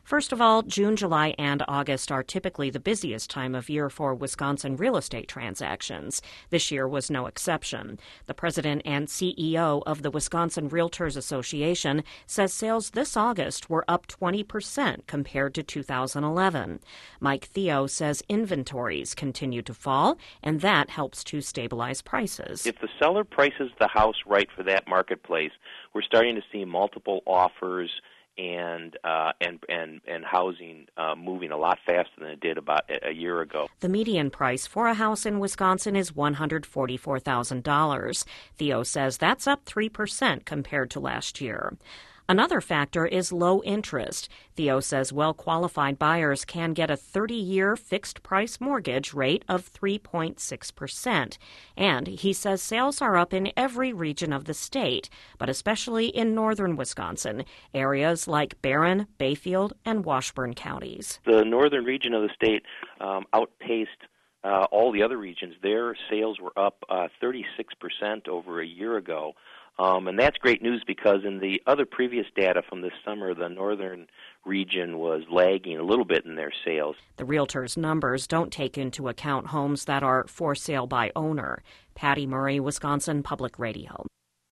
First of all, June, July, and August are typically the busiest time of year for Wisconsin real estate transactions. This year was no exception. The president and CEO of the Wisconsin Realtors Association says sales this August were up 20% compared to 2011. Mike Theo says inventories continue to fall, and that helps to stabilize prices. If the seller prices the house right for that marketplace, we're starting to see multiple offers and housing moving a lot faster than it did about a year ago. The median price for a house in Wisconsin is $144,000. Theo says that's up 3% compared to last year. Another factor is low interest. Theo says well-qualified buyers can get a 30-year fixed-price mortgage rate of 3.6%. And he says sales are up in every region of the state, but especially in northern Wisconsin, areas like Barron, Bayfield, and Washburn counties. The northern region of the state outpaced all the other regions. Their sales were up 36% over a year ago. And that's great news because in the other previous data from this summer, the northern region was lagging a little bit in their sales. The Realtors' numbers don't take into account homes that are for sale by owner. Patty Murray, Wisconsin Public Radio.